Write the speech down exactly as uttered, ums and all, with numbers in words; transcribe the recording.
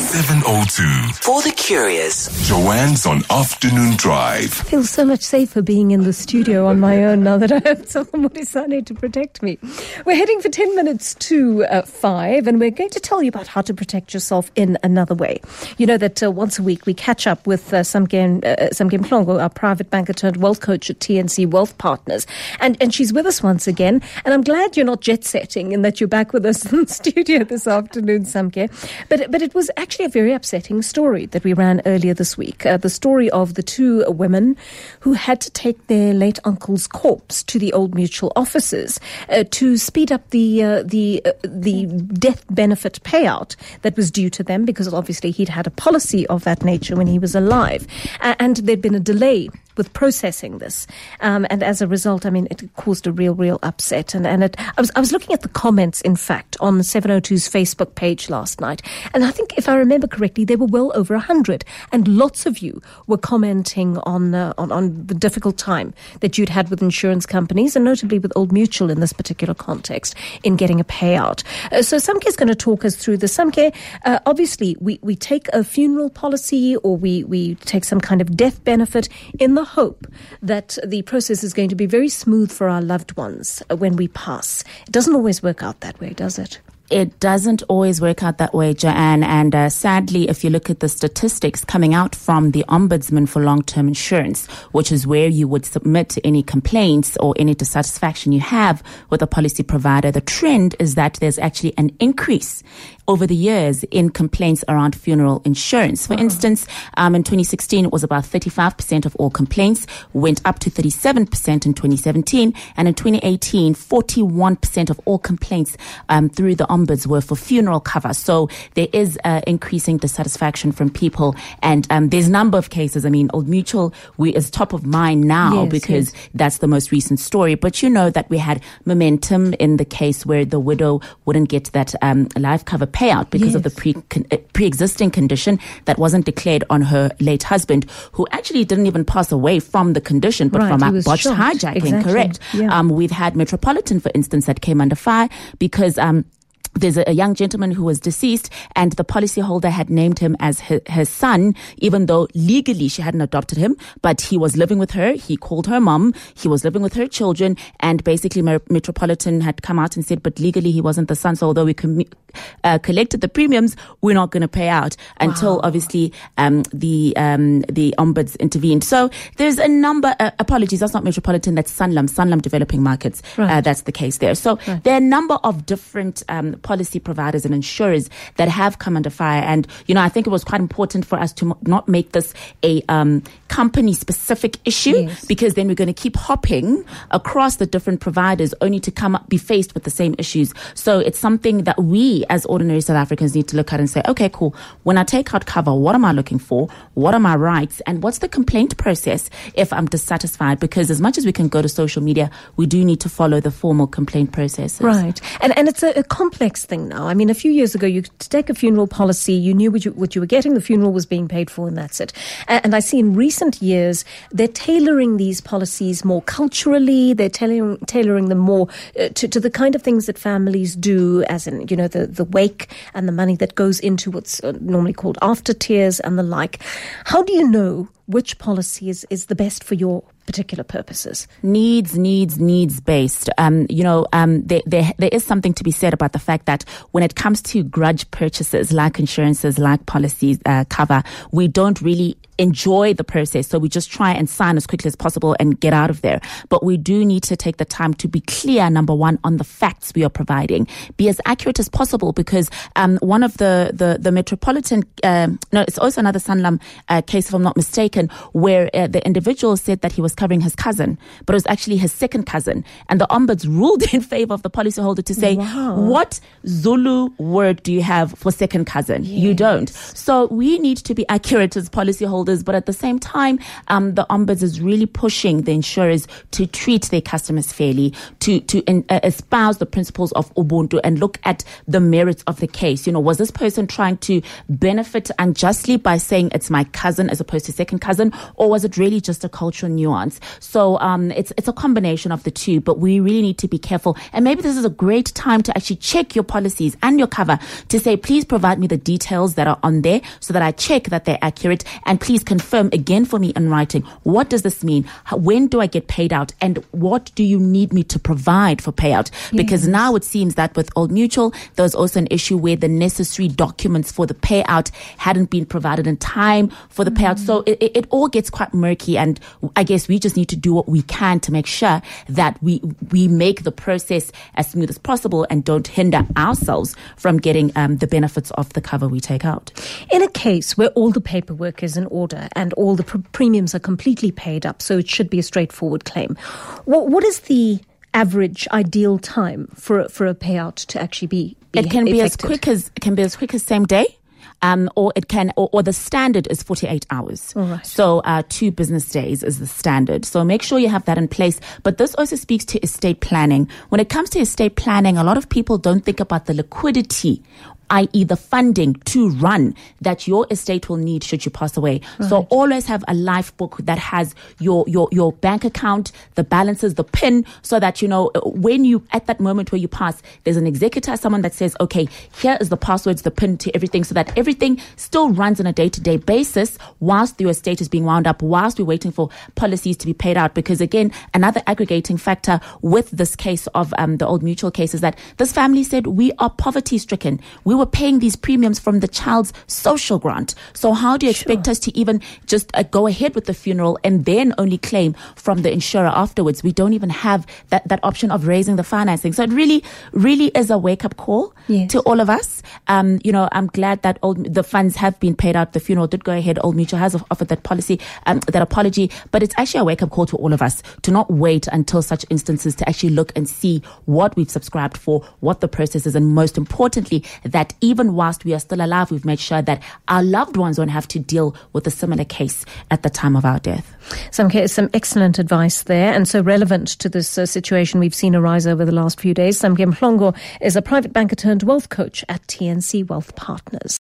seven oh two. For the curious, Joanne's on Afternoon Drive. I feel so much safer being in the studio on my own now that I have someone Morisane to protect me. We're heading for ten minutes to uh, five, and we're going to tell you about how to protect yourself in another way. You know that uh, once a week we catch up with uh, Samke uh, Samke Mhlongo, our private banker turned wealth coach at T N C Wealth Partners, and and she's with us once again. And I'm glad you're not jet setting and that you're back with us in the studio this afternoon, Samke. But but it was actually a very upsetting story that we ran earlier this week. Uh, the story of the two women who had to take their late uncle's corpse to the Old Mutual offices uh, to speed up the uh, the uh, the death benefit payout that was due to them, because obviously he'd had a policy of that nature when he was alive, uh, and there'd been a delay with processing this, um, and as a result, I mean, it caused a real, real upset. And and it, I was I was looking at the comments, in fact, on seven oh two's Facebook page last night, and I think if I remember correctly, there were well over a hundred, and lots of you were commenting on uh, on on the difficult time that you'd had with insurance companies, and notably with Old Mutual in this particular context, in getting a payout. Uh, so Samke is going to talk us through this. Samke, uh, obviously, we we take a funeral policy, or we we take some kind of death benefit in the hope that the process is going to be very smooth for our loved ones when we pass. It doesn't always work out that way, does it? It doesn't always work out that way, Joanne. And uh, sadly, if you look at the statistics coming out from the Ombudsman for Long-Term Insurance, which is where you would submit any complaints or any dissatisfaction you have with a policy provider, the trend is that there's actually an increase over the years in complaints around funeral insurance. For uh-huh. instance, um, in twenty sixteen, it was about thirty-five percent of all complaints, went up to thirty-seven percent in twenty seventeen, and in twenty eighteen, forty-one percent of all complaints um, through the ombuds were for funeral cover. So there is uh, increasing dissatisfaction from people, and um, there's a number of cases. I mean, Old Mutual we is top of mind now, yes, because yes. that's the most recent story. But you know that we had momentum in the case where the widow wouldn't get that um, life cover payout because yes. of the pre con- pre-existing condition that wasn't declared on her late husband, who actually didn't even pass away from the condition, but right, from a botched shot. hijacking. Exactly. Correct. Yeah. Um, we've had Metropolitan, for instance, that came under fire because um, there's a, a young gentleman who was deceased, and the policyholder had named him as her, her son, even though legally she hadn't adopted him, but he was living with her. He called her mom. He was living with her children, and basically Mer- Metropolitan had come out and said, but legally he wasn't the son. So although we com- uh, collected the premiums, we're not going to pay out until wow. obviously um, the um, the ombuds intervened. So there's a number. Uh, apologies, that's not Metropolitan. That's Sanlam. Sanlam Developing Markets. Right. Uh, that's the case there. So right. there are a number of different Um, policy providers and insurers that have come under fire. And, you know, I think it was quite important for us to m- not make this a um, company-specific issue, yes. because then we're going to keep hopping across the different providers only to come up, be faced with the same issues. So it's something that we as ordinary South Africans need to look at and say, okay, cool. When I take out cover, what am I looking for? What are my rights? And what's the complaint process if I'm dissatisfied? Because as much as we can go to social media, we do need to follow the formal complaint processes. Right. And and it's a, a complex thing now. I mean, a few years ago, you could take a funeral policy, you knew what you, what you were getting, the funeral was being paid for, and that's it. And, and I see in recent years, they're tailoring these policies more culturally, they're tailoring, tailoring them more uh, to, to the kind of things that families do, as in, you know, the, the wake and the money that goes into what's uh, normally called after tears and the like. How do you know which policy is, is the best for your particular purposes? Needs, needs, needs based. Um, you know, um, there, there, there is something to be said about the fact that when it comes to grudge purchases, like insurances, like policies, uh, cover, we don't really enjoy the process. So we just try and sign as quickly as possible and get out of there. But we do need to take the time to be clear, number one, on the facts we are providing. Be as accurate as possible, because um, one of the, the, the Metropolitan, um, no, it's also another Sanlam uh, case, if I'm not mistaken, where uh, the individual said that he was covering his cousin, but it was actually his second cousin. And the ombuds ruled in favor of the policyholder to say, wow. what Zulu word do you have for second cousin? Yes. You don't. So we need to be accurate as policyholders, but at the same time, um, the ombuds is really pushing the insurers to treat their customers fairly, to to uh, espouse the principles of Ubuntu and look at the merits of the case. You know, was this person trying to benefit unjustly by saying it's my cousin as opposed to second cousin, or was it really just a cultural nuance? advance. So um, it's it's a combination of the two, but we really need to be careful. And maybe this is a great time to actually check your policies and your cover to say, please provide me the details that are on there so that I check that they're accurate, and please confirm again for me in writing, what does this mean? How, when do I get paid out? And what do you need me to provide for payout? Because yes. now it seems that with Old Mutual, there was also an issue where the necessary documents for the payout hadn't been provided in time for the payout. Mm. So it, it, it all gets quite murky, and I guess we just need to do what we can to make sure that we we make the process as smooth as possible and don't hinder ourselves from getting um, the benefits of the cover we take out. In a case where all the paperwork is in order and all the pr- premiums are completely paid up, so it should be a straightforward claim, what, what is the average ideal time for for a payout to actually be, be it can effected? be as quick as it can be as quick as same day. Um, or it can, or, or the standard is forty-eight hours. All right. So uh, two business days is the standard. So make sure you have that in place. But this also speaks to estate planning. When it comes to estate planning, a lot of people don't think about the liquidity, that is the funding to run that your estate will need should you pass away. Right. So always have a life book that has your, your, your bank account, the balances, the PIN, so that, you know, when you, at that moment where you pass, there's an executor, someone that says, okay, here is the passwords, the PIN to everything, so that everything still runs on a day-to-day basis whilst your estate is being wound up, whilst we're waiting for policies to be paid out. Because again, another aggregating factor with this case of um, the Old Mutual case is that this family said, we are poverty stricken. We were paying these premiums from the child's social grant. So how do you expect sure. us to even just uh, go ahead with the funeral and then only claim from the insurer afterwards? We don't even have that, that option of raising the financing. So it really, really is a wake-up call yes. to all of us. Um, you know, I'm glad that old, the funds have been paid out. The funeral did go ahead. Old Mutual has offered that policy, um, that apology. But it's actually a wake-up call to all of us to not wait until such instances to actually look and see what we've subscribed for, what the process is, and most importantly, that even whilst we are still alive, we've made sure that our loved ones won't have to deal with a similar case at the time of our death. Some, some excellent advice there, and so relevant to this uh, situation we've seen arise over the last few days. Samke Mhlongo is a private banker turned wealth coach at T N C Wealth Partners.